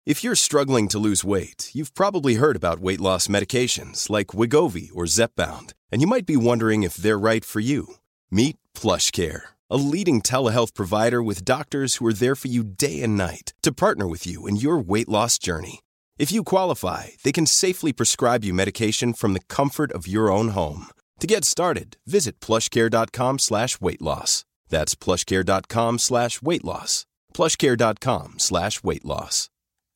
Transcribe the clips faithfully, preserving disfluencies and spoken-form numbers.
If you're struggling to lose weight, you've probably heard about weight loss medications like Wegovy or Zepbound, and you might be wondering if they're right for you. Meet PlushCare, a leading telehealth provider with doctors who are there for you day and night to partner with you in your weight loss journey. If you qualify, they can safely prescribe you medication from the comfort of your own home. To get started, visit plushcare.com slash weight loss. That's plushcare.com slash weight loss. plushcare.com slash weight loss.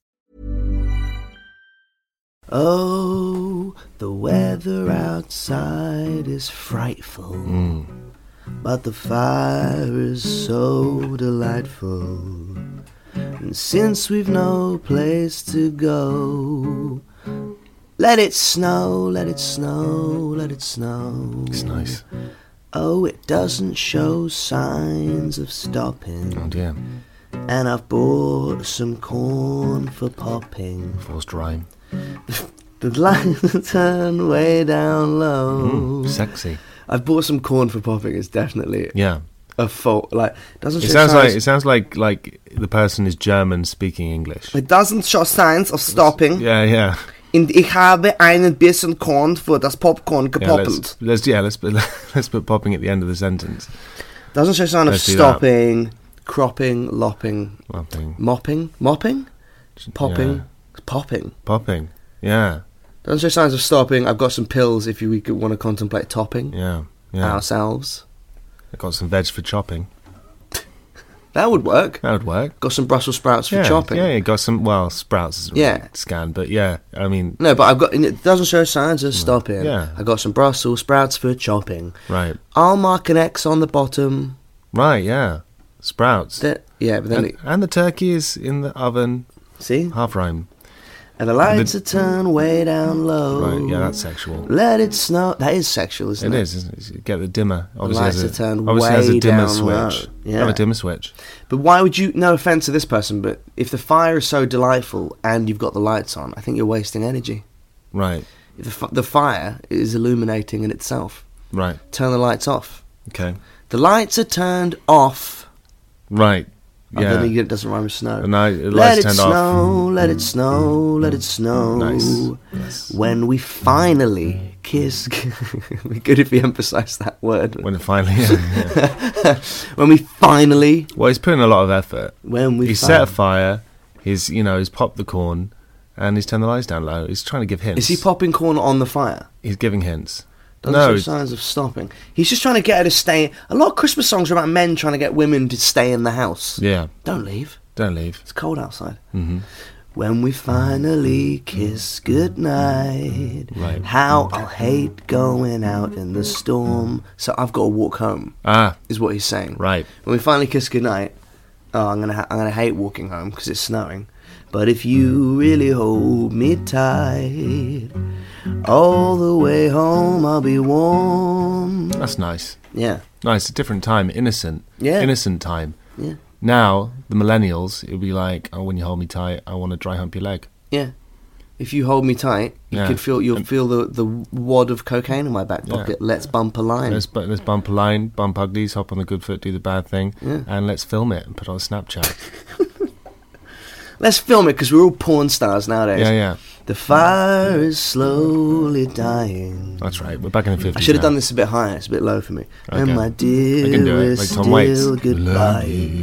Oh, the weather outside is frightful, Mm. but the fire is so delightful. And since we've no place to go, let it snow, let it snow, let it snow. It's nice. Oh, it doesn't show signs of stopping. Oh dear. And I've bought some corn for popping. Forced rhyme. The lights turn way down low. Mm, sexy. I've bought some corn for popping. It's definitely Yeah. a fault. Like doesn't It show sounds signs. like it sounds like like the person is German speaking English. It doesn't show signs of stopping. Yeah, yeah. Und ich habe einen bisschen Korn für das Popcorn Yeah, gepoppelt. let's, let's yeah let's put let's put popping at the end of the sentence. Doesn't show sign of Let's do stopping, cropping, lopping, Popping. mopping, mopping, popping, Yeah. popping. Popping. Yeah. Doesn't show signs of stopping. I've got some pills if you we could want to contemplate topping Yeah. Yeah. ourselves. I got some veg for chopping. That would work. That would work. Got some Brussels sprouts for yeah, chopping. Yeah, you got some. Well, sprouts is really Yeah. scanned, but yeah, I mean, No, but I've got. It doesn't show signs of stopping. Yeah. I got some Brussels sprouts for chopping. right, I'll mark an X on the bottom. right, yeah, sprouts, That, yeah, but then and, it, and the turkey is in the oven. see, Half rhyme. and the lights The- are turned way down low. Right, yeah, that's sexual. Let it snow. That is sexual, isn't It it? is, isn't it? You get the dimmer. The Obviously, lights has are a, turned obviously has a way dimmer down low. switch. Yeah. Have a dimmer switch. But why would you? No offense to this person, but if the fire is so delightful and you've got the lights on, I think you're wasting energy. Right, If the, f- the fire is illuminating in itself. right, Turn the lights off. okay, The lights are turned off. right, Oh, yeah. then it doesn't rhyme with snow. And now the Let lights it turned snow, off. let it snow, let it snow. Nice. Yes. When we finally kiss. It'd be good if we emphasised that word. When it finally, yeah, yeah. When we finally. Well, he's putting a lot of effort. When we He's fin- set a fire. He's, you know, he's popped the corn, and he's turned the lights down low. He's trying to give hints. Is he popping corn on the fire? He's giving hints. Doesn't no, show signs of stopping. He's just trying to get her to stay. A lot of Christmas songs are about men trying to get women to stay in the house. yeah, Don't leave. don't leave. It's cold outside. Mm-hmm. When we finally kiss goodnight, Right. how I'll hate going out in the storm. So I've got to walk home, Ah, is what he's saying. right. When we finally kiss goodnight, oh, I'm gonna ha- I'm gonna hate walking home because it's snowing. But if you really hold me tight, all the way home I'll be warm. That's nice. Yeah, Nice, a different time, innocent. Yeah. Innocent time. yeah, Now, the millennials, it'll be like, oh, when you hold me tight, I want to dry hump your leg. yeah. If you hold me tight, you Yeah. could feel you'll And- feel the the wad of cocaine in my back Yeah. pocket. Let's bump a line. Let's, bu- let's bump a line, bump uglies, hop on the good foot, do the bad thing, Yeah. and let's film it and put it on Snapchat. Let's film it because we're all porn stars nowadays. yeah, yeah. The fire is slowly dying. That's right. We're back in the fifties. I should have now. done this a bit higher. It's a bit low for me. Okay. And my dear, I can do it, we're like Tom still Waits. goodbye.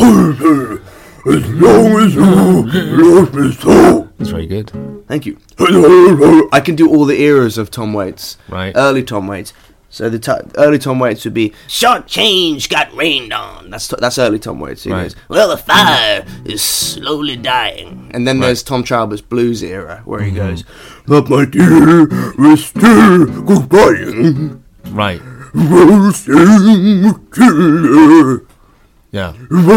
As long as you love me so. That's very good. Thank you. I can do all the eras of Tom Waits. Right. Early Tom Waits. So the t- early Tom Waits would be short change got rained on. That's t- that's early Tom Waits. He Right. goes, well, the fire is slowly dying. And then there's Tom Trauber's blues era where he goes, But my dear, we're still goodbye. Right. We'll sing together. Yeah.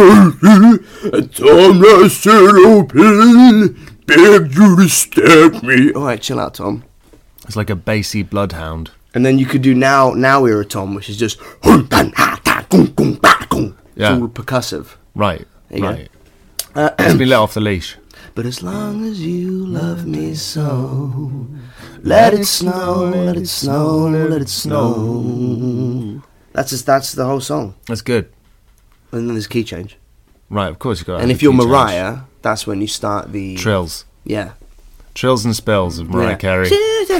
And Thomas said open, begged you to stab me. all right, chill out, Tom. It's like a bassy bloodhound. And then you could do now now era Tom, which is just Yeah. it's all percussive. Right. There you go. Right. It's been let off the leash. But as long as you love me so, let it snow, let it snow, let it snow. That's just, that's the whole song. That's good. And then there's key change. Right, of course you got. And if you're Mariah, That's when you start the Trills. Yeah. Trills and spills of Mariah Yeah. Carey.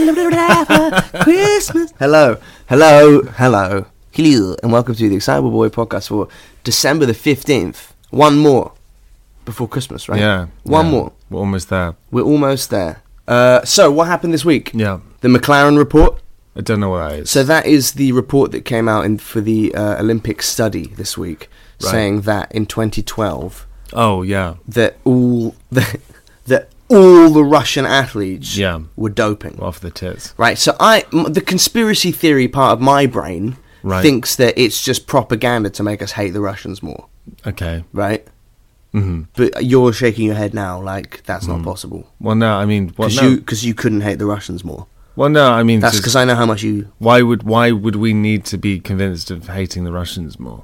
Christmas. Hello, hello, hello, hello, and welcome to the Excitable Boy podcast for December the fifteenth. One more before Christmas, right? Yeah. One yeah. more. We're almost there. We're almost there. Uh, so, what happened this week? Yeah. The McLaren report. I don't know what that is. So that is the report that came out in, for the uh, Olympic study this week, Right. saying that in twenty twelve oh, yeah. that all that, that all the Russian athletes Yeah. were doping. Off the tits. Right, so I, m- the conspiracy theory part of my brain Right. thinks that it's just propaganda to make us hate the Russians more, Okay. right? hmm But you're shaking your head now, like that's not possible Well, no, I mean... Well, because no. you because you couldn't hate the Russians more. well, no, I mean... That's just- because I know how much you. Why would why would we need to be convinced of hating the Russians more?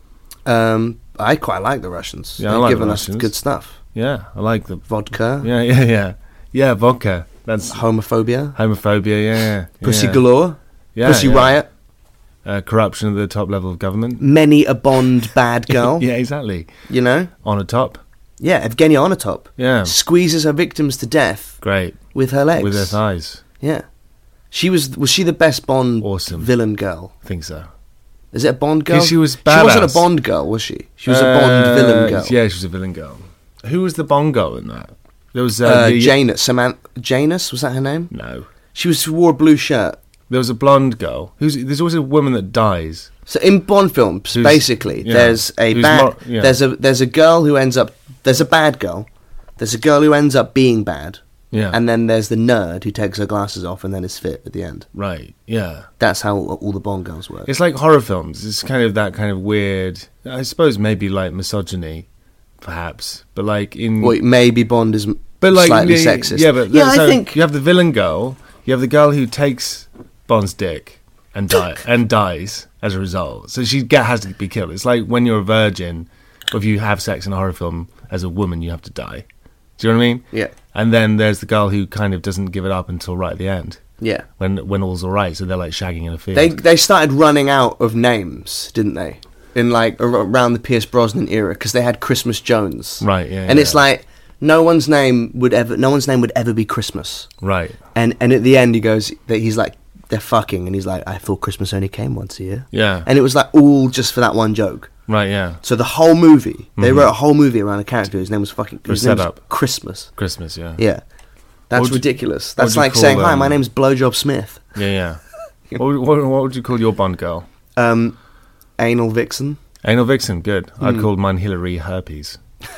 Um, I quite like the Russians. Yeah, I They've like the given us Russians. good stuff. Yeah, I like the... Vodka, Yeah, yeah, yeah. Yeah, vodka. That's homophobia, homophobia, yeah. yeah. pussy yeah. galore, Yeah, pussy yeah. riot, Uh, corruption at the top level of government. many a Bond bad girl. Yeah, exactly. You know, On a top. yeah, Evgenia Onatop Yeah. squeezes her victims to death Great. with her legs. With their thighs. Yeah. She was was she the best Bond Awesome. villain girl? I think so. Is it a Bond girl? 'Cause she was She wasn't a badass. Bond girl, was she? She was a Bond Uh, villain girl. Yeah, she was a villain girl. Who was the Bond girl in that? There was uh, Uh, the- Janus, Samantha Janus, was that her name? No. She was wore a blue shirt. There was a blonde girl. Who's there's always a woman that dies. So in Bond films, Who's- basically, yeah. there's a Who's bad, more- yeah. there's a there's a girl who ends up there's a bad girl, there's a girl who ends up being bad, Yeah. and then there's the nerd who takes her glasses off and then is fit at the end. Right. Yeah. That's how all the Bond girls work. It's like horror films. It's kind of that kind of weird. I suppose maybe like misogyny, perhaps. But like in Well, maybe Bond is m- but like slightly yeah, sexist. Yeah, but yeah, so I think you have the villain girl. You have the girl who takes Bond's dick and die and dies as a result. So she get, has to be killed. It's like when you're a virgin, or if you have sex in a horror film as a woman, you have to die. Do you know what I mean? Yeah. And then there's the girl who kind of doesn't give it up until right at the end, yeah. when when all's all right. So they're like shagging in a field. They they started running out of names, didn't they? In like ar- around the Pierce Brosnan era, because they had Christmas Jones, Right, yeah, And yeah. it's like no one's name would ever, no one's name would ever be Christmas. right. And and at the end he goes, that he's like they're fucking, and he's like, I thought Christmas only came once a year. Yeah. And it was like all just for that one joke. Right. Yeah. So the whole movie, they wrote a whole movie around a character whose name was fucking For his name was setup. Christmas. Christmas. Yeah. Yeah, that's What would you- ridiculous. what That's would you like saying, call, "Hi, um, my name's Blowjob Smith." Yeah. Yeah. what, would- what, what would you call your Bond girl? Um, Anal Vixen. Anal Vixen. Good. Hmm. I'd call mine Hillary Herpes.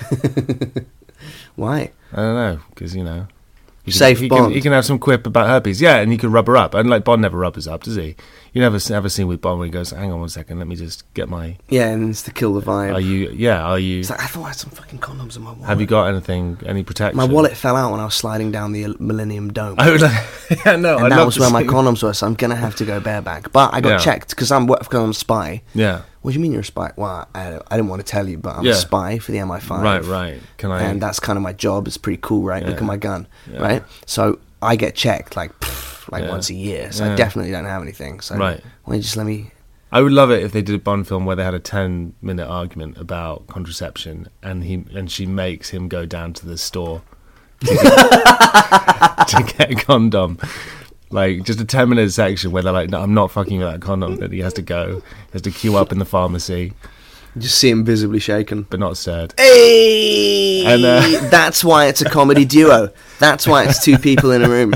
Why? I don't know, because you know, he can, Safe he Bond. Can, he can have some quip about herpes, yeah, and he could rub her up. And like Bond never rubs up, does he? You never s- ever seen with Bond where he goes, "Hang on one second, let me just get my." Yeah, and it's to kill the vibe. Are you? Yeah, are you? It's like, I thought I had some fucking condoms in my wallet. Have you got anything? Any protection? My wallet fell out when I was sliding down the Millennium Dome. I would. Like, yeah, no, and I'd that love was to where my see- condoms were, so I'm going to have to go bareback. But I got Yeah. checked because I'm, because I'm a spy. Yeah. What do you mean you're a spy? Well, I, I didn't want to tell you, but I'm Yeah. a spy for the M I five. Right, right. Can I? And that's kind of my job. It's pretty cool, right? Look Yeah. at my gun, Yeah. right? So I get checked like pff, like Yeah. once a year. So I Yeah. definitely don't have anything. So Right. why don't you just let me... I would love it if they did a Bond film where they had a ten-minute argument about contraception, and he and she makes him go down to the store to get, to get a condom. Like just a ten-minute section where they're like, "No, I'm not fucking with that condom." That he has to go, he has to queue up in the pharmacy, Just see him visibly shaken. but not stirred. Hey! And, uh, That's why it's a comedy duo. That's why it's two people in a room.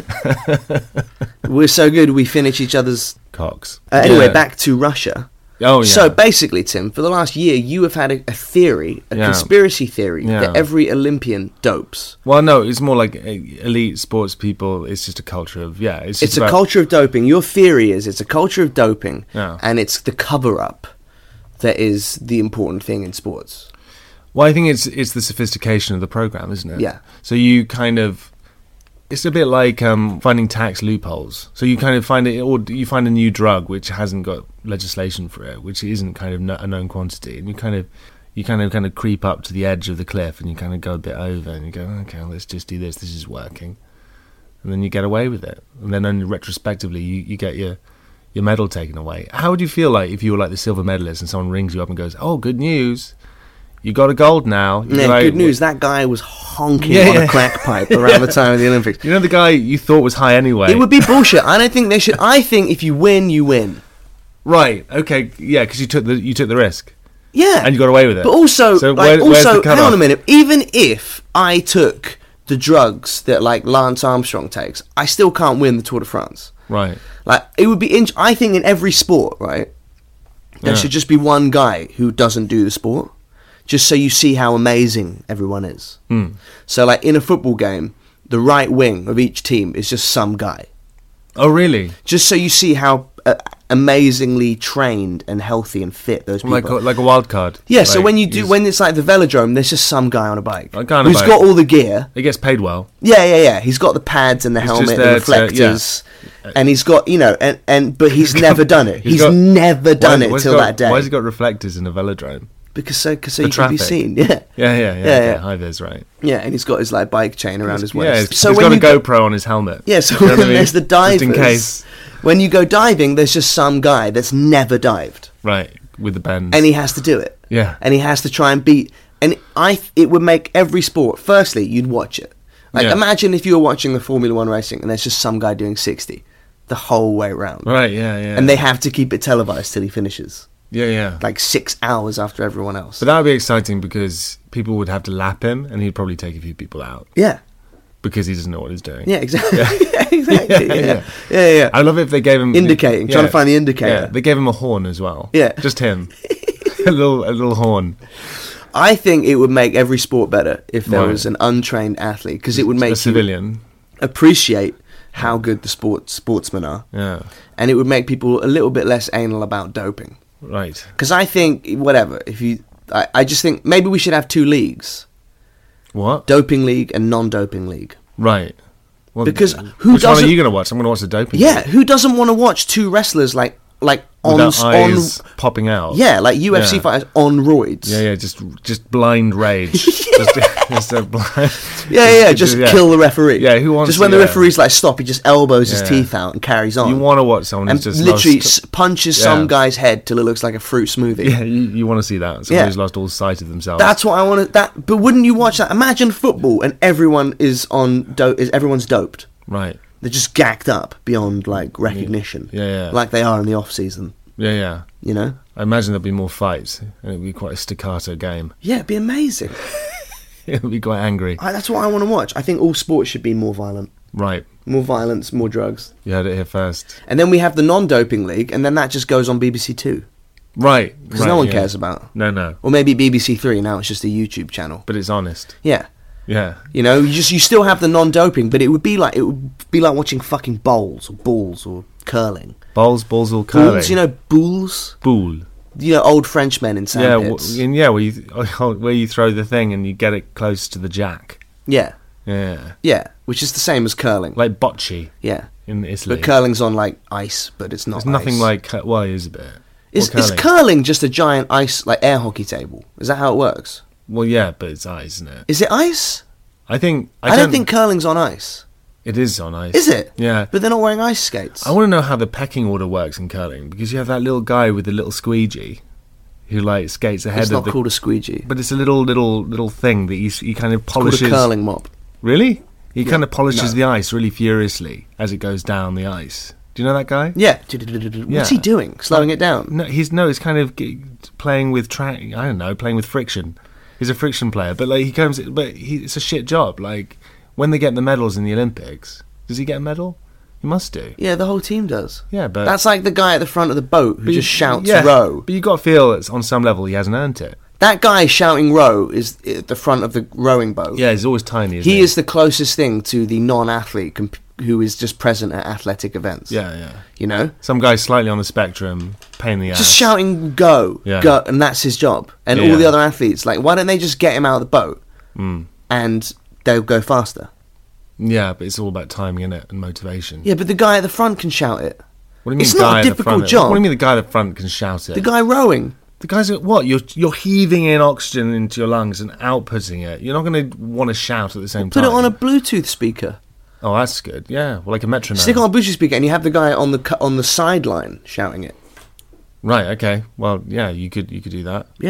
We're so good, we finish each other's... Cox. Uh, anyway, Yeah. back to Russia. Oh yeah. So basically, Tim, for the last year, you have had a, a theory, a Yeah. conspiracy theory, Yeah. that every Olympian dopes. well, no, it's more like uh, elite sports people. It's just a culture of yeah. It's, just It's a about- culture of doping. Your theory is it's a culture of doping, Yeah. and it's the cover-up that is the important thing in sports. Well, I think it's it's the sophistication of the program, isn't it? Yeah. So you kind of, it's a bit like um, finding tax loopholes. So you kind of find it, or you find a new drug which hasn't got legislation for it, which isn't kind of no, a known quantity, and you kind of, you kind of kind of creep up to the edge of the cliff, and you kind of go a bit over, and you go, okay, well, let's just do this. This is working, and then you get away with it, and then only retrospectively you, you get your your medal taken away. How would you feel like if you were like the silver medalist and someone rings you up and goes, "Oh, good news. you got a gold now. You're Yeah, like, good news. That guy was honking Yeah, on yeah. a crack pipe around the time of the Olympics. You know the guy you thought was high anyway. It would be bullshit. I don't think they should. I think if you win, you win. right. Okay. Yeah, because you took the you took the risk Yeah, and you got away with it. But also, So like, where- where's the also, hang cutoff? on a minute. Even if I took the drugs that like Lance Armstrong takes, I still can't win the Tour de France. Right. Like it would be. In- I think in every sport, right, there Yeah. should just be one guy who doesn't do the sport, just so you see how amazing everyone is. Hmm. So, like in a football game, the right wing of each team is just some guy, Oh, really? just so you see how uh, amazingly trained and healthy and fit those people. Like a, are. like a wild card. Yeah, so Like, when you do, he's- when it's like the velodrome, there's just some guy on a bike A guy on a who's bike. got all the gear. he gets paid well. Yeah, yeah, yeah. He's got the pads and the He's helmet just and the there to- reflectors, and he's got you know, and, and but he's never done it. He's He's, got- never done Why- it why's till got- that day Why has he got reflectors in a velodrome? because so cause so For you can be traffic. seen. Yeah, Yeah, yeah, yeah. Yeah, okay, yeah. High vis, right? yeah, and he's got his like bike chain around his waist. Yeah, he's, so he's when got a you go- GoPro on his helmet. Yeah, so You know when what I mean? there's the divers, Just in case. when you go diving, there's just some guy that's never dived, Right, with the bends. and he has to do it. Yeah. and he has to try and beat. And I, it would make every sport. Firstly, you'd watch it. Like Yeah. imagine if you were watching the Formula One racing, and there's just some guy doing sixty the whole way around, Right, yeah, yeah. and they have to keep it televised till he finishes, Yeah, yeah. like six hours after everyone else. But that would be exciting because people would have to lap him and he'd probably take a few people out yeah, because he doesn't know what he's doing. yeah, exactly, yeah. exactly, yeah, Yeah, yeah, yeah. yeah, yeah. I love it if they gave him... Indicating, trying to find the indicator. Yeah, they gave him a horn as well. Yeah. Just him. a little a little horn. I think it would make every sport better if there Right. was an untrained athlete, because it would a make you civilian. appreciate how good the sport sportsmen are, Yeah, and it would make people a little bit less anal about doping. right. Because I think, whatever, if you, I, I just think maybe we should have two leagues: What? doping league and non-doping league. Right. Well, Because who which one are doesn't- you going to watch? I'm going to watch the doping. Yeah, league. who doesn't want to watch two wrestlers like like on Without on? eyes popping out. Yeah, like U F C Yeah. fighters on roids. Yeah, yeah, just just blind rage. just, just a blind. yeah, yeah, yeah, just kill the referee. Yeah, who wants Just when to- the yeah. referee's like stop, he just elbows his Yeah. teeth out and carries on. You want to watch someone and who's just literally lost- s- punches Yeah. some guy's head till it looks like a fruit smoothie. Yeah, you, you want to see that. Someone Yeah. who's lost all sight of themselves. That's what I want to. That, but wouldn't you watch that? Imagine football and everyone is on. Do- is everyone's doped? right. They're just gacked up beyond like recognition. Yeah, yeah. Like they are in the off season. Yeah, yeah. You know. I imagine there'd be more fights, and it'd be quite a staccato game. Yeah, it'd be amazing. It'd be quite angry. I, that's what I want to watch. I think all sports should be more violent. Right. More violence, more drugs. You heard it here first. And then we have the non-doping league, and then that just goes on B B C Two Right. because right, no one yeah. cares about. No, no. Or maybe B B C Three now. It's just a YouTube channel. But it's honest. Yeah. Yeah. You know, you just you still have the non-doping, but it would be like it would be like watching fucking bowls or balls or curling. Balls, balls, all curling. Bulls, you know, bulls. Boule. You know, old Frenchmen in Yeah, sandpits. w- and yeah, where you where you throw the thing and you get it close to the jack. yeah, Yeah. yeah, which is the same as curling. Like bocce yeah, in Italy. but curling's on like ice, but it's not. It's nothing ice. like cur- well, it is a bit. Is, Or is curling just a giant ice like air hockey table? Is that how it works? Well, yeah, but it's ice, isn't it? Is it ice? I think I, I, don't think curling's on ice. it is on ice. Is it? Yeah. But they're not wearing ice skates. I want to know how the pecking order works in curling because you have that little guy with the little squeegee who like skates ahead it's of not the. called a squeegee. But it's a little little little thing that he s- he kind of It's called polishes. a curling mop. Really? He kind of polishes no. the ice really furiously as it goes down the ice. Do you know that guy? Yeah. What's Yeah. he doing? Slowing it down? No, he's no, he's kind of g- playing with tra- I don't know, playing with friction. He's a friction player, but like he comes, but he, it's a shit job. Like when they get the medals in the Olympics, does he get a medal? He must do. Yeah, the whole team does. Yeah, but That's like the guy at the front of the boat who but just you- shouts yeah, row. But you got to feel it's on some level he hasn't earned it. That guy shouting row is at the front of the rowing boat. Yeah, he's always tiny. Isn't He he is the closest thing to the non-athlete comp- who is just present at athletic events. Yeah, yeah. You know? Some guy slightly on the spectrum, pain in the ass. Just shouting go, Yeah. go, and that's his job. And Yeah. all the other athletes, like, why don't they just get him out of the boat Mm. and they'll go faster? Yeah, but it's all about timing, innit, and motivation. Yeah, but the guy at the front can shout it. What do you mean? It's the not a guy at the difficult front, job. What do you mean the guy at the front can shout it? The guy rowing. The guy's at what? You're you're heaving in oxygen into your lungs and outputting it. You're not going to want to shout at the same Put time. it on a Bluetooth speaker. Oh, that's good. Yeah, well, like a metronome. Stick it on a Bluetooth speaker, and you have the guy on the cu- on the sideline shouting it. Right. Okay. Well, yeah, you could you could do that. Yeah.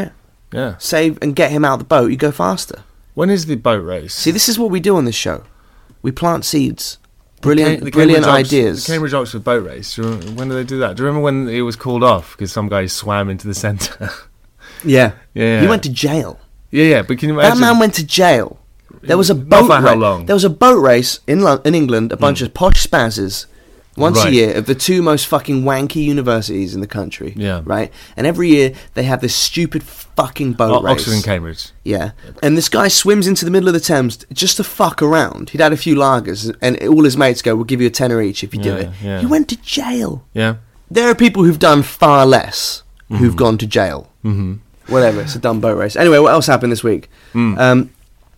Yeah. Save and get him out of the boat. You go faster. When is the boat race? See, this is what we do on this show. We plant seeds. Brilliant, the Cam- the brilliant Cambridge ideas. Oxford, the Cambridge Oxford boat race. Do you remember, when did they do that? Do you remember when it was called off because some guy swam into the centre? Yeah. Yeah. He went to jail. yeah, yeah. But can you That imagine? man went to jail. There was a Not boat for how ra- long? There was a boat race in Lo- in England. A bunch of posh spazzes once Right. a year of the two most fucking wanky universities in the country. Yeah. Right. And every year they have this stupid fucking boat O- race. Oxford and Cambridge. Yeah. And this guy swims into the middle of the Thames just to fuck around. He'd had a few lagers, and all his mates go, "We'll give you a tenner each if you do Yeah, it." yeah. He went to jail. Yeah. There are people who've done far less who've gone to jail. Mm-hmm. Whatever, it's a dumb boat race. Anyway, what else happened this week? Mm. Um,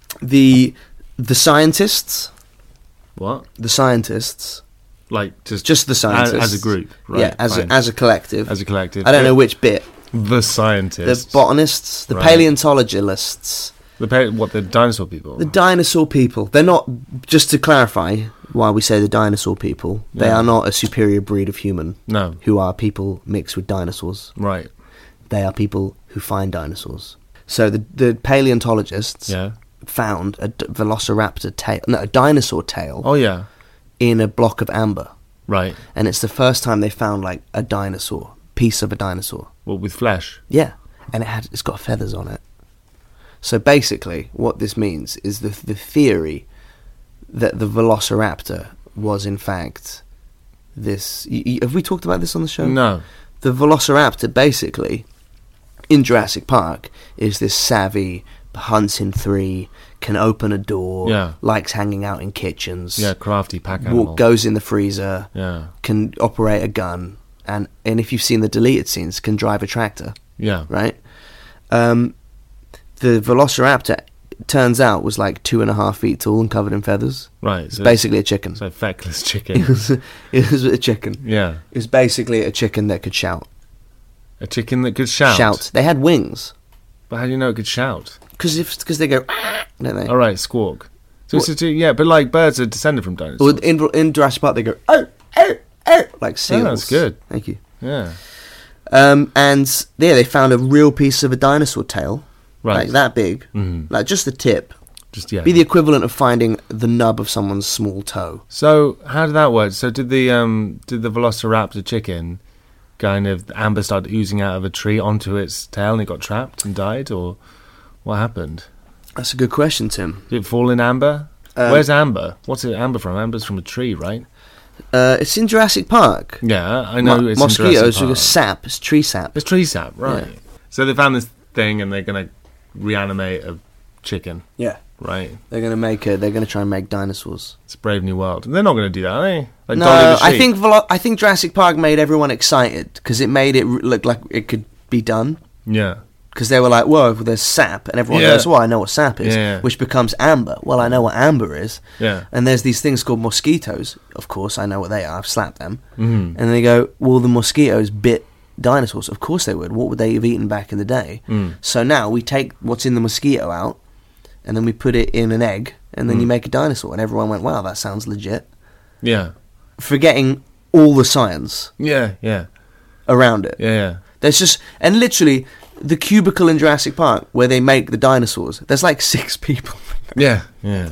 the the scientists, What? the scientists, Like just just the as, scientists as a group, right? yeah, as a, fine. as a collective. as a collective. I don't Yeah. know which bit. The The scientists. botanists, the Right. paleontologists, the pa- what the dinosaur people. the dinosaur people. They're not. Just to clarify, why we say the dinosaur people, they Yeah. are not a superior breed of human no. who are people mixed with dinosaurs. Right. They are people who find dinosaurs. So the the paleontologists Yeah. found a d- velociraptor tail, no, a dinosaur tail Oh yeah. in a block of amber, Right. and it's the first time they found like a dinosaur piece of a dinosaur. Well, with flesh. Yeah, and it had it's got feathers on it. So basically, what this means is the the theory that the velociraptor was in fact this. Y- y- have we talked about this on the show? No. The velociraptor basically in Jurassic Park is this savvy, hunts in three, can open a door, Yeah. likes hanging out in kitchens, Yeah. Crafty pack animal. walk, goes in the freezer, Yeah. can operate a gun, and, and if you've seen the deleted scenes, can drive a tractor, Yeah. right? Um, the velociraptor, turns out, was like two and a half feet tall and covered in feathers. Right. It's So basically a chicken. it's like feckless It chicken. was, it was a chicken. Yeah. It was basically a chicken that could shout. A chicken that could shout. Shout. They had wings. But how do you know it could shout? Because if because they go, "Ah," don't they? All right, squawk. So it's a, yeah, but like birds are descended from dinosaurs. Or in, in Jurassic Park, they go, oh, oh, oh, like seals. that's good. Thank you. Yeah. Um, and yeah, they found a real piece of a dinosaur tail, Right. like that big, Mhm. like just the tip. Just yeah. Be the equivalent of finding the nub of someone's small toe. So how did that work? So did the um did the Velociraptor chicken kind of amber started oozing out of a tree onto its tail and it got trapped and died, or what happened? That's a good question, Tim. Did it fall in amber? Um, Where's amber? What's it amber from? Amber's from a tree, right? Uh, it's in Jurassic Park. Yeah, I know Mo- it's mosquitoes, in Jurassic Park. it's sap, it's tree sap. It's tree sap, right? Yeah. So they found this thing and they're gonna reanimate a chicken, Yeah, right? they're gonna make it. They're gonna try and make dinosaurs. It's a Brave New World. And they're not gonna do that, are they? Like No, Dolly the I sheep. think Velo- I think Jurassic Park made everyone excited because it made it r- look like it could be done. Yeah. Because they were like, whoa, there's sap. And everyone Yeah. goes, well, I know what sap is. Yeah. Which becomes amber. Well, I know what amber is. Yeah. And there's these things called mosquitoes. Of course, I know what they are. I've slapped them. Mhm. And they go, well, the mosquitoes bit dinosaurs. Of course they would. What would they have eaten back in the day? Mm. So now we take what's in the mosquito out, and then we put it in an egg, and then Mm. you make a dinosaur. And everyone went, wow, that sounds legit. Yeah. Forgetting all the science Yeah, yeah. around it. Yeah, yeah. There's just, and literally, the cubicle in Jurassic Park where they make the dinosaurs, there's like six people. Yeah, yeah.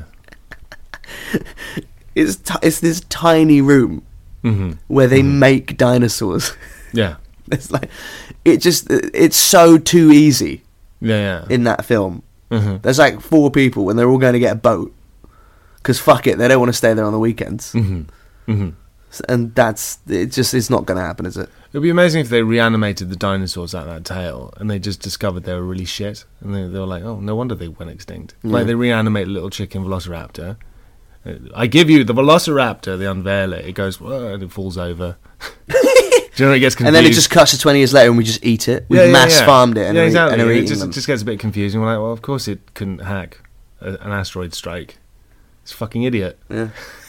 It's t- it's this tiny room hmm where they make dinosaurs. Yeah. It's like, it just, it's so too easy Yeah, yeah. in that film. hmm There's like four people and they're all going to get a boat. Because fuck it, they don't want to stay there on the weekends. hmm hmm And that's, it just, it's not going to happen, is it? It'd be amazing if they reanimated the dinosaurs at that tail and they just discovered they were really shit. And they, they were like, oh, no wonder they went extinct. Yeah. Like they reanimate a little chicken velociraptor. Uh, I give you the velociraptor, they unveil it, it goes, whoa, and it falls over. Do you know, it gets confused. And then it just cuts to twenty years later and we just eat it. We've Yeah, yeah, mass yeah. farmed it and, yeah, are, exactly. and are it eating just, them. it just gets a bit confusing. We're like, well, of course it couldn't hack a, an asteroid strike. It's a fucking idiot. Yeah.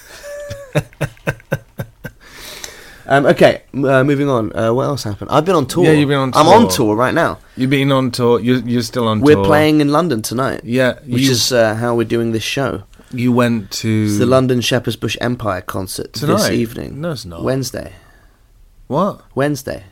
um, okay, m- uh, moving on. Uh, what else happened? I've been on tour. Yeah, you've been on I'm on tour. tour right now. You've been on tour. You're, you're still on We're tour. playing in London tonight, Yeah. which you, is uh, how we're doing this show. You went to... It's the London Shepherd's Bush Empire concert Tonight? this evening. No, it's not. Wednesday. What? Wednesday.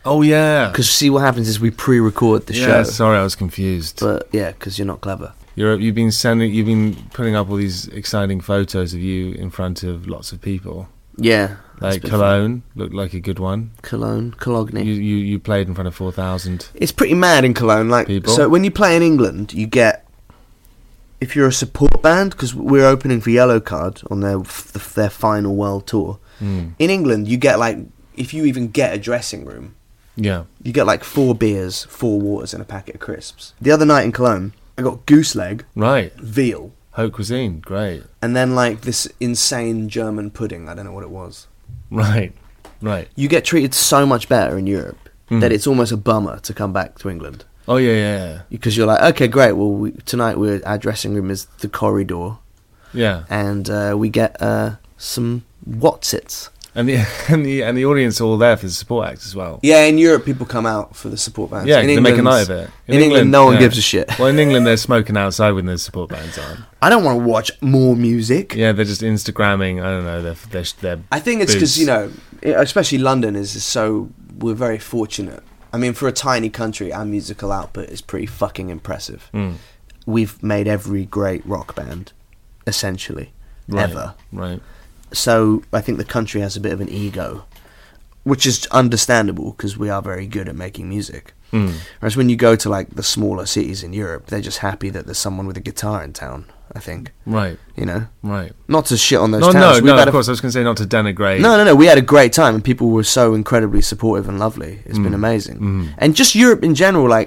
Oh yeah. Because see what happens is we pre-record the yeah, show. Sorry, I was confused. But yeah, because you're not clever. You're, you've been sending, you've been putting up all these exciting photos of you in front of lots of people. Yeah. Like Cologne looked like a good one. Cologne, Cologne. You, you you played in front of four thousand. It's pretty mad in Cologne. Like people. So when you play in England, you get, if you're a support band, because we're opening for Yellow Card on their f- their final world tour. Mm. In England, you get like, if you even get a dressing room, Yeah. you get like four beers, four waters, and a packet of crisps. The other night in Cologne, I got goose leg, Right. veal, Haute cuisine. Great. and then like this insane German pudding. I don't know what it was. Right. Right. You get treated so much better in Europe Mm. that it's almost a bummer to come back to England. Oh yeah, yeah, yeah. Because you're like, okay, great. Well, we, tonight we're, our dressing room is the corridor, Yeah. and uh, we get uh, some Watsits. And the and the and the audience are all there for the support acts as well. Yeah, in Europe, people come out for the support bands. Yeah, in they make a England- night of it. In, England, no one yeah. gives a shit. Well, in England, they're smoking outside when the support bands on. I don't want to watch more music. Yeah, they're just Instagramming. I don't know. They're they're. they're I think it's because, boots. you know, especially London is is so, we're very fortunate. I mean, for a tiny country, our musical output is pretty fucking impressive. Mm. We've made every great rock band, essentially, Right, ever. Right. So I think the country has a bit of an ego, which is understandable because we are very good at making music. Mm. Whereas when you go to like the smaller cities in Europe, they're just happy that there's someone with a guitar in town, I think. Right. You know? Right. Not to shit on those No, towns. no, We've no. had Of a- course, I was going to say not to denigrate. No, no, no. We had a great time, and people were so incredibly supportive and lovely. It's been Mm. amazing, Mm. and just Europe in general. Like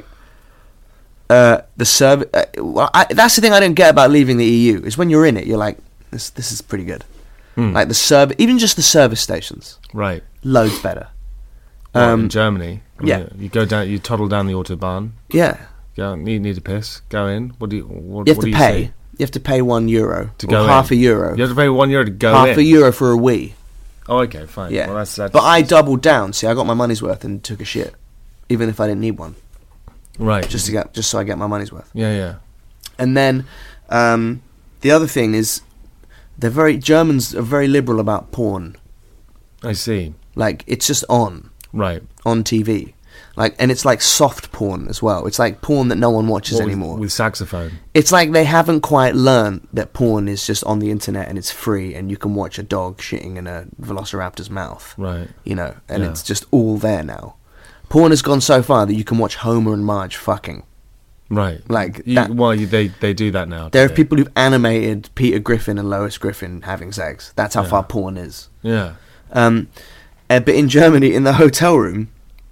uh, the service. Uh, well, I, that's the thing I don't get about leaving the E U is when you're in it, you're like, this, this is pretty good. Mm. Like the serv- even just the service stations, Right. loads better. Well, Um, in Germany. I mean, yeah. You go down. You toddle down the autobahn. Yeah, Go. Need need a piss. Go in. What do you? What, you have what to do you pay. say? You have to pay one euro To or go half in. a euro. You have to pay one euro to go half in. a euro for a wee. Oh, okay, fine. Yeah, Well, that's, that's but I doubled down. See, I got my money's worth and took a shit, even if I didn't need one, right. just to get just so I get my money's worth. Yeah, yeah. And then um, the other thing is, they're very Germans are very liberal about porn. I see. Like it's just on Right. on T V, like, and it's like soft porn as well. It's like porn that no one watches What, with- anymore. with saxophone. It's like they haven't quite learned that porn is just on the internet and it's free, and you can watch a dog shitting in a velociraptor's mouth. Right. You know, and Yeah. it's just all there now. Porn has gone so far that you can watch Homer and Marge fucking. Right. Like you, that- well, you, they they do that now. There are don't they? people who've animated Peter Griffin and Lois Griffin having sex. That's how Yeah. far porn is. Yeah. Um, uh, but in Germany, in the hotel room,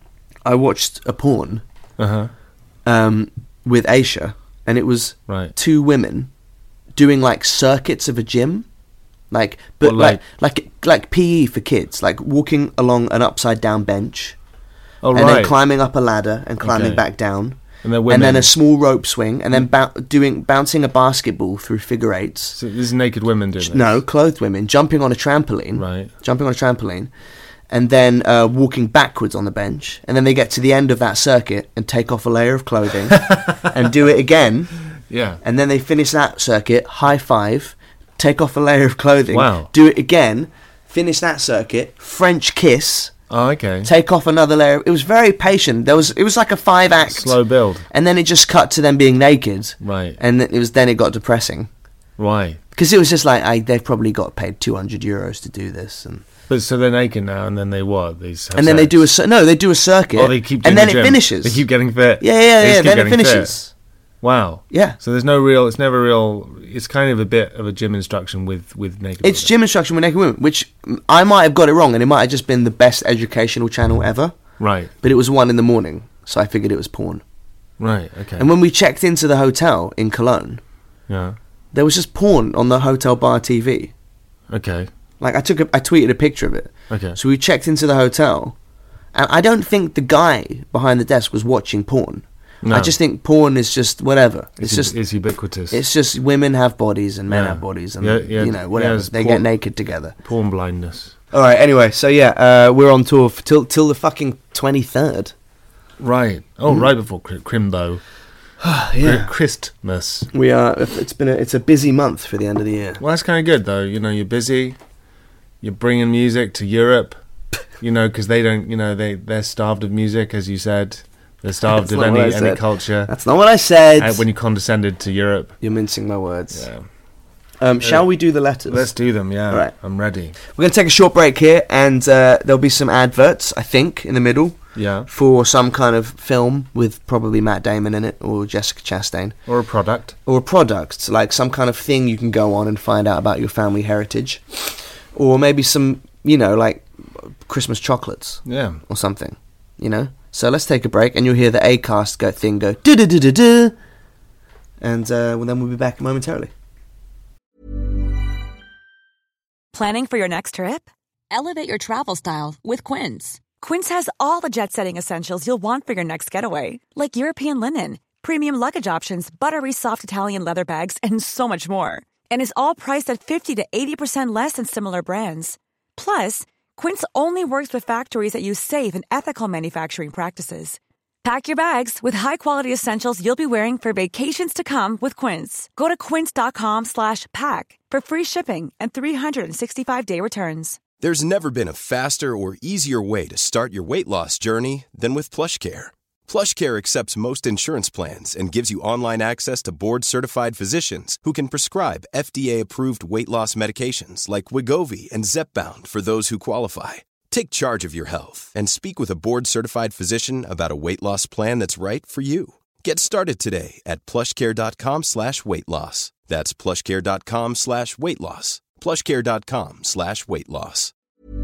I watched a porn Uh huh. um, with Aisha, and it was Right. two women doing like circuits of a gym, like but What, like like like P E for kids, like walking along an upside down bench, Oh and right. then climbing up a ladder and climbing Okay. back down. and they're women. And then a small rope swing, and then bou- doing bouncing a basketball through figure eights. So this is naked women doing this. No, clothed women jumping on a trampoline, Right. jumping on a trampoline, and then uh, walking backwards on the bench. And then they get to the end of that circuit and take off a layer of clothing and do it again. Yeah. And then they finish that circuit, high five, take off a layer of clothing, Wow. do it again, finish that circuit, French kiss, Oh, okay. take off another layer. It was very patient. There was it was like a five act, Slow build. and then it just cut to them being naked. Right. And it was then it got depressing Why? because it was just like I they've probably got paid two hundred euros to do this, and But so they're naked now, and then they what? They just have and then they sex? do a cir- no they do a circuit. Oh, they keep doing and then the it gym. finishes. They keep getting fit. yeah, yeah, They yeah. just keep Then it getting fit. finishes. Wow. Yeah. So there's no real. It's never real. It's kind of a bit of a gym instruction with with naked. It's women. gym instruction with naked women, which mm, I might have got it wrong, and it might have just been the best educational channel ever. Right. But it was one in the morning, so I figured it was porn. Right. Okay. And when we checked into the hotel in Cologne, yeah. there was just porn on the hotel bar T V. Okay. Like I took, a, I tweeted a picture of it. Okay. So we checked into the hotel, and I don't think the guy behind the desk was watching porn. No. I just think porn is just whatever. It's, It's, just it's ubiquitous. it's just women have bodies and men Yeah. have bodies, and Yeah, yeah, you know whatever. yeah, it's they porn- get naked together. porn blindness. All right. Anyway, so yeah, uh, we're on tour f- till till the fucking twenty third. Right. Oh, right before Cri- Crimbo. Yeah. Christmas. We are. It's been a, it's a busy month for the end of the year. Well, that's kind of good though. You know, you're busy. You're bringing music to Europe. you know, because they don't, you know, they they're starved of music, as you said. They're starved That's of not any what I any said. culture. That's not what I said. Uh, when you condescended to Europe. You're mincing my words. Yeah. Um, shall we do the letters? Let's do them. Yeah. All right. I'm ready. We're going to take a short break here, and uh, there'll be some adverts, I think, in the middle Yeah. for some kind of film with probably Matt Damon in it or Jessica Chastain. Or a product. Or a product, like some kind of thing you can go on and find out about your family heritage. Or maybe some, you know, like Christmas chocolates Yeah. or something, you know? So let's take a break, and you'll hear the Acast go thing go do-do-do-do-do. And uh, well, then we'll be back momentarily. Planning for your next trip? Elevate your travel style with Quince. Quince has all the jet-setting essentials you'll want for your next getaway, like European linen, premium luggage options, buttery soft Italian leather bags, and so much more. And is all priced at fifty to eighty percent less than similar brands. Plus, Quince only works with factories that use safe and ethical manufacturing practices. Pack your bags with high-quality essentials you'll be wearing for vacations to come with Quince. Go to quince.com slash pack for free shipping and three sixty-five day returns. There's never been a faster or easier way to start your weight loss journey than with PlushCare. PlushCare accepts most insurance plans and gives you online access to board-certified physicians who can prescribe F D A-approved weight loss medications like Wegovy and Zepbound for those who qualify. Take charge of your health and speak with a board-certified physician about a weight loss plan that's right for you. Get started today at plushcare.com slash weight loss. That's plushcare.com slash weight loss. plushcare.com slash weight loss.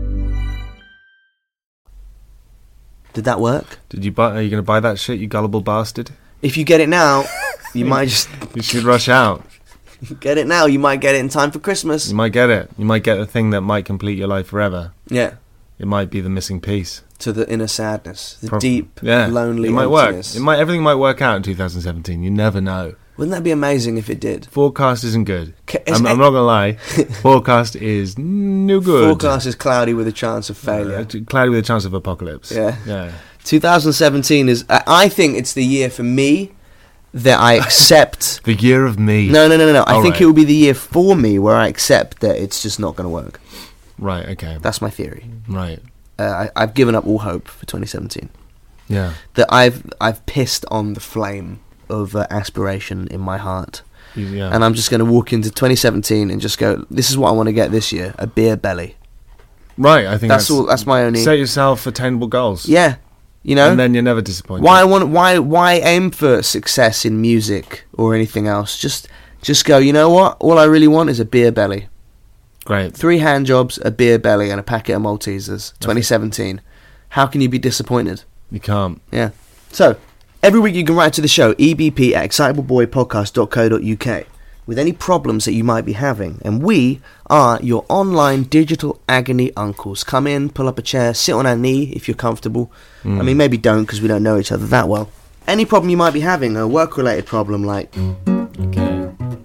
Did that work? Did you buy? Are you going to buy that shit, you gullible bastard? If you get it now, you might just You should rush out. get it now. You might get it in time for Christmas. You might get it. You might get the thing that might complete your life forever. Yeah. It might be the missing piece. To the inner sadness, the Prob- deep, yeah. lonely It might emptiness. work. It might. Everything might work out in two thousand seventeen. You never know. Wouldn't that be amazing if it did? Forecast isn't good. Ca- is I'm, it- I'm not gonna lie. Forecast is no good. Forecast is cloudy with a chance of failure. Uh, cloudy with a chance of apocalypse. Yeah. Yeah. twenty seventeen is. I I think it's the year for me that I accept. The year of me. No, no, no, no, no. I All think right. it will be the year for me where I accept that it's just not going to work. Right. Okay. That's my theory. Right. Uh, I, I've given up all hope for twenty seventeen. Yeah. That I've I've pissed on the flame of uh, aspiration in my heart, You- Yeah. and I'm just going to walk into twenty seventeen and just go. This is what I want to get this year: a beer belly. right. I think That's, that's, all. That's my only. Set yourself attainable goals. Yeah, you know. And then you're never disappointed. Why want? Why why aim for success in music or anything else? Just just go. You know what? All I really want is a beer belly. Great. Three hand jobs, a beer belly, and a packet of Maltesers. twenty seventeen. How can you be disappointed? You can't. Yeah. So, every week you can write to the show, E B P at excitable boy podcast dot co dot U K, with any problems that you might be having. And we are your online digital agony uncles. Come in, pull up a chair, sit on our knee if you're comfortable. I mean, maybe don't because we don't know each other that well. Any problem you might be having, a work-related problem like... Okay.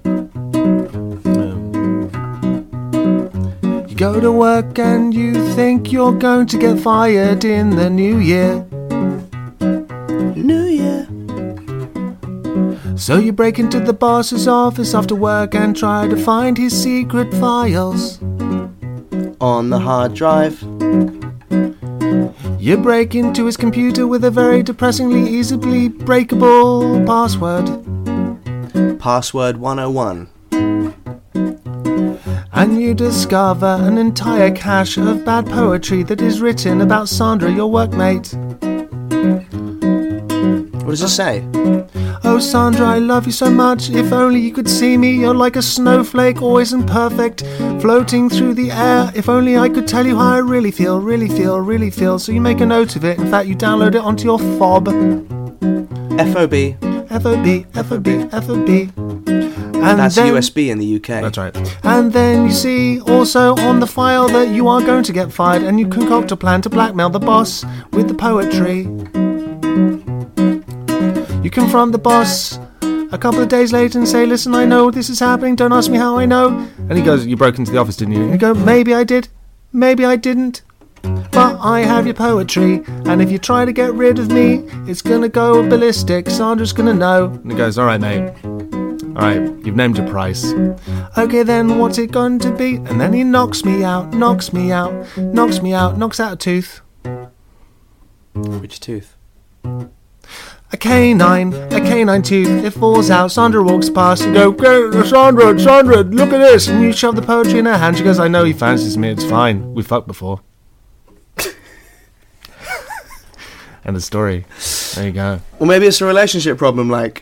You go to work and you think you're going to get fired in the new year. New Year. So you break into the boss's office after work and try to find his secret files. On the hard drive. You break into his computer with a very depressingly easily breakable password. Password one oh one. And you discover an entire cache of bad poetry that is written about Sandra, your workmate. What does it say? Oh Sandra, I love you so much. If only you could see me. You're like a snowflake, always imperfect, floating through the air. If only I could tell you how I really feel, really feel, really feel. So you make a note of it. In fact, you download it onto your fob. F O B. F O B, F O B, F O B. And That's then, U S B in the U K. That's right. And then you see also on the file that you are going to get fired, and you concoct a plan to blackmail the boss with the poetry. You confront the boss a couple of days later and say, listen, I know this is happening, don't ask me how I know. And he goes, you broke into the office, didn't you? And you go, maybe I did, maybe I didn't. But I have your poetry, and if you try to get rid of me, it's gonna go ballistic, Sandra's gonna know. And he goes, alright mate, alright, you've named your price. Okay then, what's it going to be? And then he knocks me out, knocks me out, knocks me out, knocks out a tooth. Which tooth? A canine, a canine tooth, it falls out, Sandra walks past, you go, go, Sandra, Sandra, look at this, and you shove the poetry in her hand, she goes, I know he fancies me, it's fine, we fucked before. End of story. There you go. Well, maybe it's a relationship problem, like...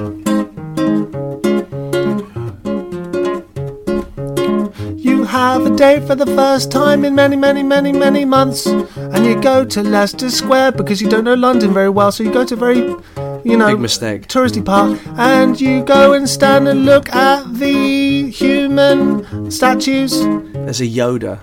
You have a date for the first time in many, many, many, many months, and you go to Leicester Square because you don't know London very well, so you go to very, you know, Big mistake. touristy part, and you go and stand and look at the human statues. There's a Yoda.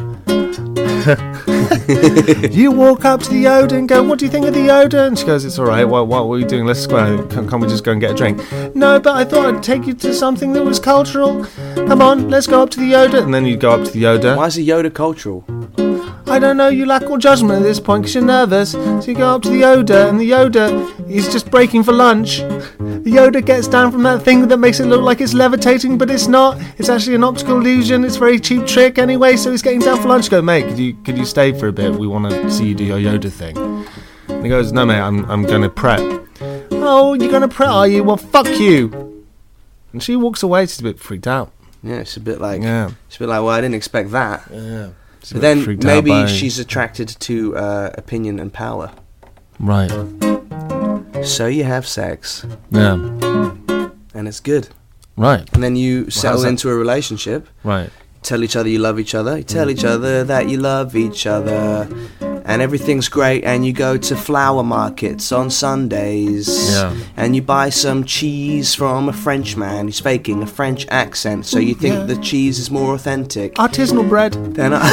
You walk up to the Yoda and go, what do you think of the Yoda? And she goes, it's all right. What, what were you doing? Let's go. Can't, can't we just go and get a drink? No, but I thought I'd take you to something that was cultural. Come on, let's go up to the Yoda. And then you go up to the Yoda. Why is a Yoda cultural? I don't know, you lack all judgment at this point because you're nervous. So you go up to the Yoda, and the Yoda is just breaking for lunch. The Yoda gets down from that thing that makes it look like it's levitating, but it's not. It's actually an optical illusion. It's a very cheap trick anyway, so he's getting down for lunch. You go, mate, could you could you stay for a bit? We want to see you do your Yoda thing. And he goes, no, mate, I'm, I'm going to prep. Oh, you're going to prep, are you? Well, fuck you. And she walks away. She's a bit freaked out. Yeah, it's a bit like... Yeah. It's a bit like, well, I didn't expect that. Yeah. She's a But bit then freaked out maybe by- she's attracted to uh, opinion and power. Right. So you have sex, Yeah. and it's good. Right. And then you settle that- into a relationship, Right. tell each other you love each other, you tell each other that you love each other, and everything's great, and you go to flower markets on Sundays, Yeah. and you buy some cheese from a Frenchman who's faking a French accent, so you think yeah. the cheese is more authentic. Artisanal bread. Then I...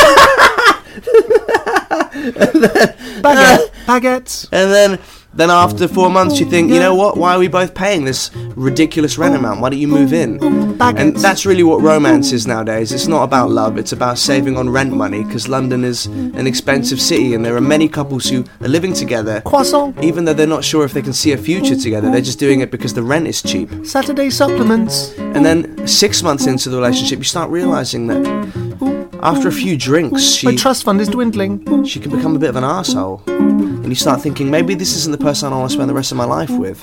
Baguette. Baguettes. And then, then after four months, you think, you know what? Why are we both paying this ridiculous rent amount? Why don't you move in? And Baguettes. that's really what romance is nowadays. It's not about love. It's about saving on rent money, because London is an expensive city, and there are many couples who are living together, Croissant. even though they're not sure if they can see a future together. They're just doing it because the rent is cheap. Saturday supplements. And then six months into the relationship, you start realizing that after a few drinks, My she trust fund is dwindling. she can become a bit of an arsehole. And you start thinking, maybe this isn't the person I want to spend the rest of my life with.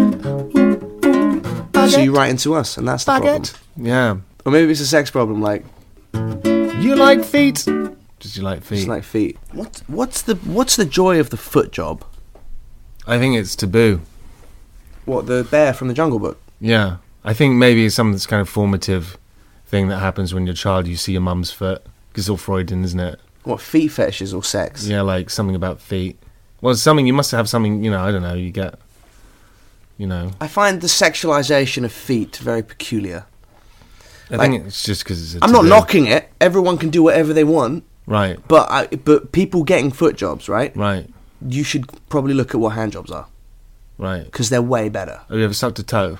So you write into us, and that's the problem. Baguette. Yeah. Or maybe it's a sex problem, like, You like feet? Does you like feet? it's like feet. What, what's the what's the joy of the foot job? I think it's taboo. What, the bear from the Jungle Book? Yeah. I think maybe it's something that's kind of formative thing that happens when you're a child. You see your mum's foot. It's all Freudian, isn't it? What, feet fetishes or sex? Yeah, like something about feet. Well, it's something, you must have something, you know, I don't know, you get, you know. I find the sexualization of feet very peculiar. I Like, think it's just because it's a I'm not taboo. knocking it. Everyone can do whatever they want. Right, But I, but people getting foot jobs, right? right, You should probably look at what hand jobs are, right. because they're way better. Have you ever sucked a toe?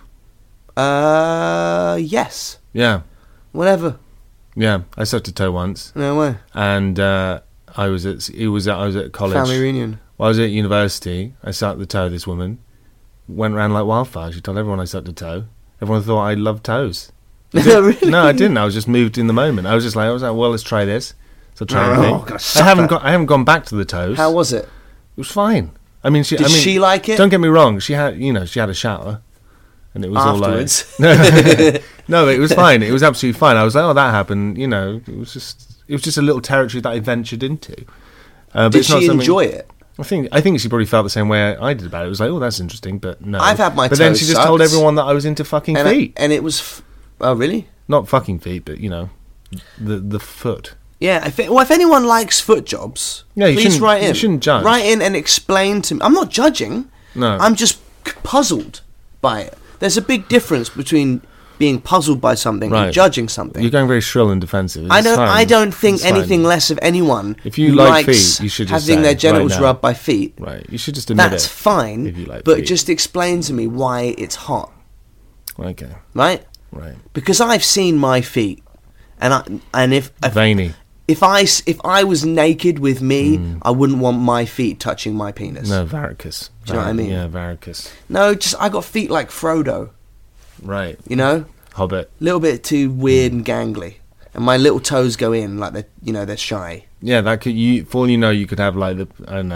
Uh, yes. Yeah, Whatever. yeah. I sucked a toe once, No way. and uh, I was at it was at, I was at college. Family reunion. Well, I was at university. I sucked the toe of this woman. Went around like wildfire. She told everyone I sucked a toe. Everyone thought I loved toes. Really? No, I didn't. I was just moved in the moment. I was just like, I was like, well, let's try this. So I tried Oh, it. I'm gonna I suck haven't that. got. I haven't gone back to the toes. How was it? It was fine. I mean, she. Did I mean, she like it? Don't get me wrong. She had, you know, she had a shower, and it was Afterwards? all like. No, it was fine. It was absolutely fine. I was like, oh, that happened. You know, it was just. It was just a little territory that I ventured into. Uh, but Did it's not she something- enjoy it? I think I think she probably felt the same way I did about it. It was like, oh, that's interesting, but no. I've had my But then toes she just told sucked. everyone that I was into fucking And, I- feet. and it was... F- oh, really? Not fucking feet, but you know, the the foot. Yeah, if it, well, if anyone likes foot jobs, Yeah, you please shouldn't- write in. you shouldn't judge. Write in and explain to me. I'm not judging. No. I'm just c- puzzled by it. There's a big difference between being puzzled by something Right. and judging something. You're going very shrill and defensive. I It's don't. fine. I don't think It's fine. anything less of anyone. If you who like likes feet, you should just having say their right genitals now. rubbed by feet. Right, you should just admit That's it. fine. if you like but feet. just explain to me why it's hot, Okay, right? right. Because I've seen my feet, and I and if if, Veiny. if I s- if I was naked with me, I wouldn't want my feet touching my penis. No, varicose. Do you know what I mean? Yeah, varicose. No, just I got feet like Frodo. Right. You know, Hobbit. a little bit too weird and gangly, and my little toes go in like they're you know they're shy. Yeah, that could you. For all you know, you could have like the I don't know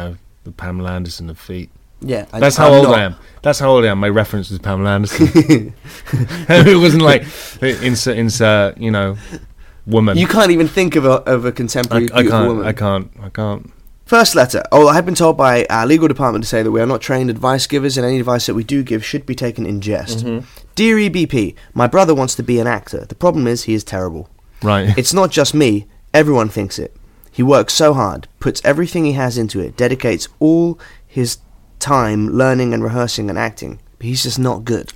the Pamela Anderson of feet. Yeah, I, That's how I'm old not. I am. That's how old I am. My reference was Pamela Anderson. It wasn't like insert, insert, you know, woman. You can't even think of a of a contemporary I, I beautiful can't. woman. I can't. I can't. First letter. Oh, I have been told by our legal department to say that we are not trained advice givers, and any advice that we do give should be taken in jest. Mm-hmm. Dear E B P, my brother wants to be an actor. The problem is he is terrible. Right. It's not just me. Everyone thinks it. He works so hard, puts everything he has into it, dedicates all his time learning and rehearsing and acting, but he's just not good.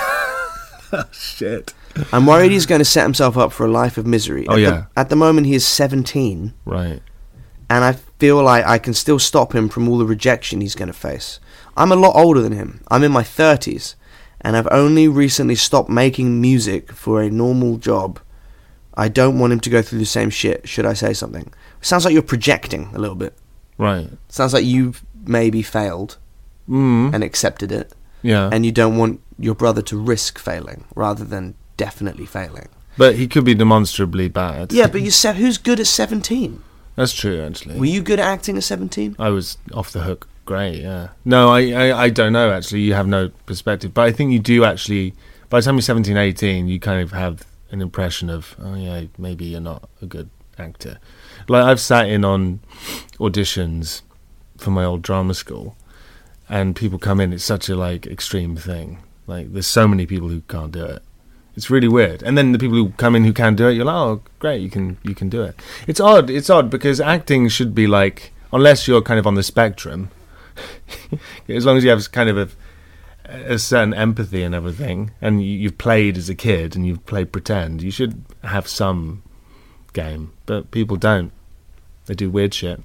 Shit. I'm worried he's going to set himself up for a life of misery. Oh, at yeah. The, at the moment, he is seventeen, Right. and I feel like I can still stop him from all the rejection he's going to face. I'm a lot older than him. I'm in my thirties, and I've only recently stopped making music for a normal job. I don't want him to go through the same shit. Should I say something? Sounds like you're projecting a little bit. Right. Sounds like you've maybe failed Mm. and accepted it, Yeah. and you don't want your brother to risk failing rather than definitely failing. But he could be demonstrably bad. Yeah, but you said who's good at seventeen? That's true, actually. Were you good at acting at seventeen? I was off the hook. Great, yeah. No, I, I, I don't know, actually. You have no perspective. But I think you do actually, by the time you're seventeen, eighteen, you kind of have an impression of, oh, yeah, maybe you're not a good actor. Like, I've sat in on auditions for my old drama school, and people come in, it's such a, like, extreme thing. Like, there's so many people who can't do it. It's really weird. And then the people who come in who can do it, you're like, oh, great, you can you can do it. It's odd. It's odd because acting should be like, unless you're kind of on the spectrum, as long as you have kind of a, a certain empathy and everything, and you, you've played as a kid and you've played pretend, you should have some game. But people don't. They do weird shit.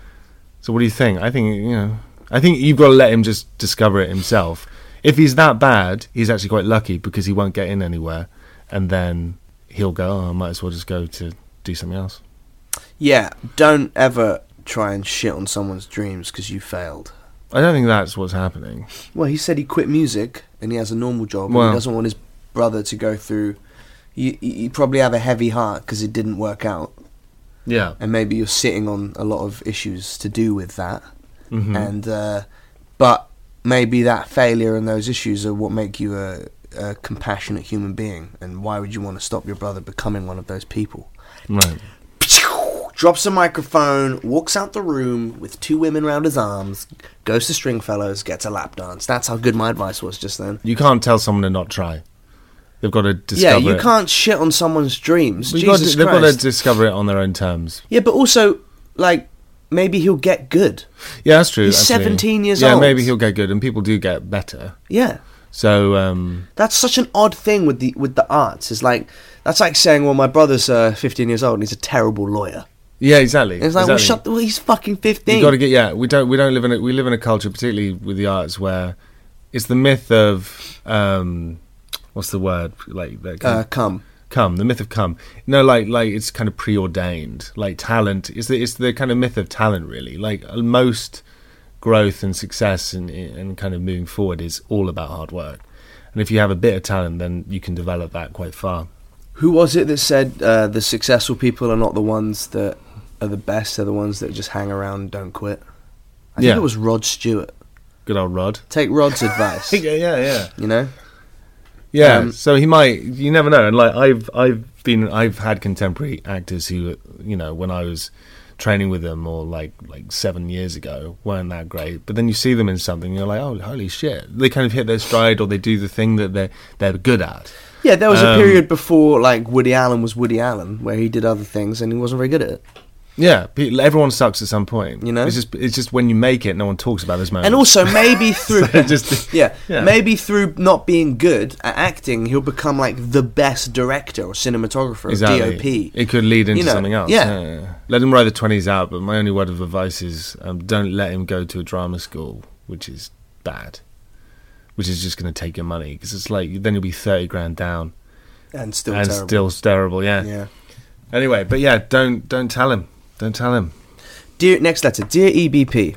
So what do you think? I think, you know, I think you've got to let him just discover it himself. If he's that bad, he's actually quite lucky because he won't get in anywhere, and then he'll go, oh, I might as well just go to do something else. Yeah, don't ever try and shit on someone's dreams because you failed. I don't think that's what's happening. Well, he said he quit music and he has a normal job, Well- and he doesn't want his brother to go through. You, you probably have a heavy heart because it didn't work out, Yeah. and maybe you're sitting on a lot of issues to do with that. Mm-hmm. And uh, but maybe that failure and those issues are what make you a, a compassionate human being. And why would you want to stop your brother becoming one of those people? Right. Drops a microphone, walks out the room with two women round his arms, goes to Stringfellows, gets a lap dance. That's how good my advice was just then. You can't tell someone to not try. They've got to Yeah, discover you it. can't shit on someone's dreams. But you've got Jesus to, they've got to Christ. discover it on their own terms. Yeah, but also, like, maybe he'll get good. Yeah, that's true. He's actually. seventeen years yeah, old. maybe he'll get good, and people do get better. Yeah. So, um, That's such an odd thing with the with the arts. It's like, that's like saying, well, my brother's uh, fifteen years old and he's a terrible lawyer. yeah, exactly. And it's like, exactly. well, shut the, well, he's fucking fifteen. You got to get yeah. We don't we don't live in a, we live in a culture, particularly with the arts, where it's the myth of um, what's the word like that kind uh, of- come. come the myth of come. No, like like it's kind of preordained. Like talent is the it's the kind of myth of talent really. Like most growth and success and and kind of moving forward is all about hard work. And if you have a bit of talent, then you can develop that quite far. Who was it that said uh, the successful people are not the ones that are the best, they're the ones that just hang around and don't quit? I Yeah. think it was Rod Stewart. Good old Rod. Take Rod's advice, yeah, yeah, yeah. you know? Yeah, Um, so he might. You never know. And like I've, I've been, I've had contemporary actors who, you know, when I was training with them, or like like seven years ago, weren't that great. But then you see them in something, and you're like, oh, holy shit! They kind of hit their stride, or they do the thing that they they're good at. Yeah, there was a Um, period before, like, Woody Allen was Woody Allen, where he did other things and he wasn't very good at it. Yeah, people, everyone sucks at some point. You know? it's just it's just when you make it, no one talks about those moments. And also, maybe through... So just- yeah, yeah. maybe through not being good at acting, he'll become, like, the best director or cinematographer exactly. or D O P. It could lead into You know, something else. yeah. Let him ride the twenties out. But my only word of advice is um, don't let him go to a drama school, which is bad. Which is just going to take your money, because it's like then you'll be thirty grand down And still and terrible. still terrible. Yeah. Yeah. Anyway, but yeah, don't don't tell him. Don't tell him. Dear, next letter. Dear E B P,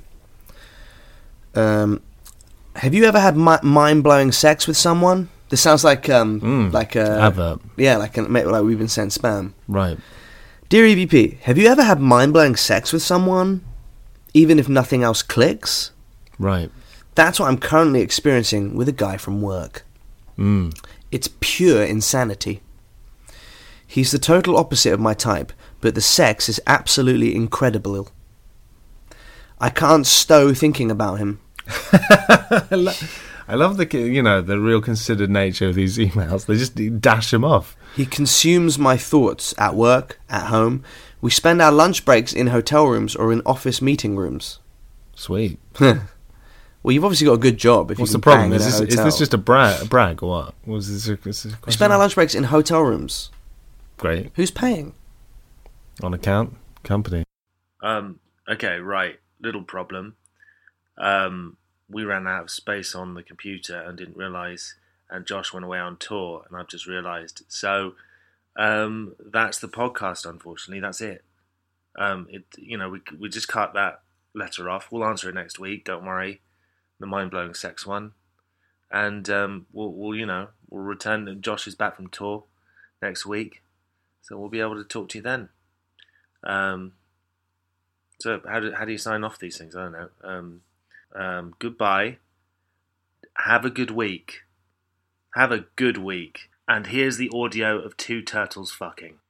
um, have you ever had mi- mind-blowing sex with someone? This sounds like um, Mm, like a advert. Yeah, like a, like we've been sent spam. Right. Dear E B P, have you ever had mind-blowing sex with someone? even if nothing else clicks. Right. That's what I'm currently experiencing with a guy from work. Mm. It's pure insanity. He's the total opposite of my type, but the sex is absolutely incredible. I can't stow thinking about him. I, lo- I love the you know the real considered nature of these emails. They just dash them off. He consumes my thoughts at work, at home. We spend our lunch breaks in hotel rooms or in office meeting rooms. Sweet. Well, you've obviously got a good job. If What's you the can problem? bang Is in a this, is hotel. this just a brag, a brag or what? Was this a, is this a We question? spend our lunch breaks in hotel rooms. Great. Who's paying? On account? Company. Um, okay, right. Little problem. Um, we ran out of space on the computer and didn't realise, and Josh went away on tour, and I've just realised. So um, that's the podcast, unfortunately. That's it. Um, it. You know, we we just cut that letter off. We'll answer it next week, don't worry. The mind-blowing sex one. And um, we'll, we'll, you know, we'll return. Josh is back from tour next week, so we'll be able to talk to you then. Um, so how do how do you sign off these things? I don't know. Um, um, goodbye. Have a good week. Have a good week. And here's the audio of two turtles fucking.